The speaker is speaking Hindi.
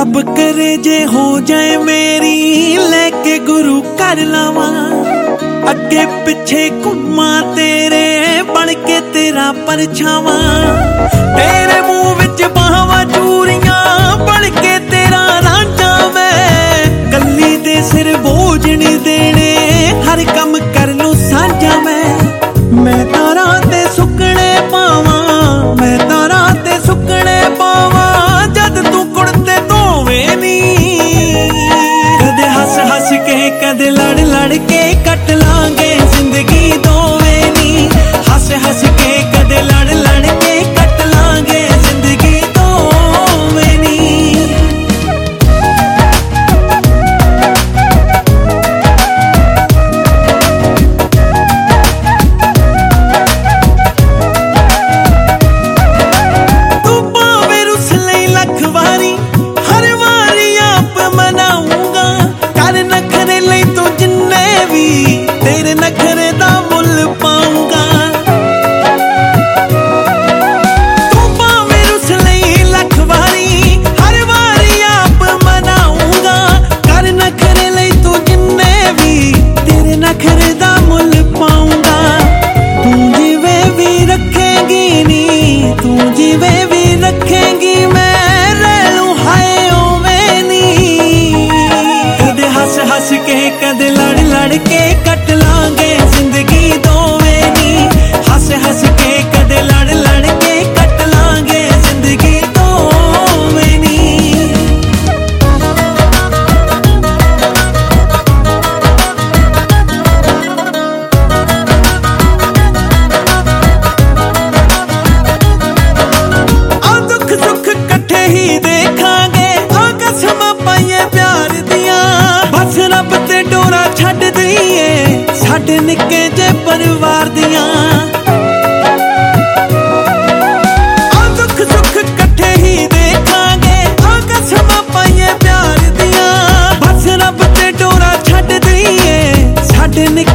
रब करे जे हो जाए मेरी लेके गुरु कर लावा, अगे पिछे घुमा तेरे बन के तेरा परछावा, तेरे मुंह विच बाहवा चूरियां बन के तेरा रांझा, मैं गली दे सिर बोझ नहीं देने हर कम कर लूं साझा, मैं तारा ते सुकने पावा, मैं तारा ते सुकने पावा, जद तू कुड़ते धोवे नी, कदे हस हस के कदे लड़ लड़ के कट लांगे जिंदगी दोवे नी, हस हस के कदे लड़ लड़ के कट लांगे जिंदगी दोवे नी। तू पावे रुस लई लख वारी हर वारी आप मनाऊंगा, कर नखरे लई तू जिन्ने भी तेरे नखरे दा मुल पाऊंगा, तू पावे रुस लई लख वारी हर वारी आप मनाऊंगा, कर नखरे लई तू जिन्ने भी तेरे नखरे दा मुल पाऊंगा, तू जिवे भी रखेगी नी, तू जिवे भी रखेगी मैं रह लूं हाय ओवे नी, कदे हस हस के कदे लड़ लड़ के कट लांगे जिंदगी दोवे नी, हस हस के कदे लड़ लड़ के कट लांगे जिंदगी दोवे नी। आ दुख सुख कट्ठे ही देखांगे, आ कसम पाइए प्यार दियां, बस रब ते डोरा छड्ड दईए साडे निक्के जे परिवार दियां, आ दुख सुख कट्ठे ही देखांगे, आ कसम पाइए प्यार दियां, बस रब ते डोरा छड्ड दईए साडे निक्के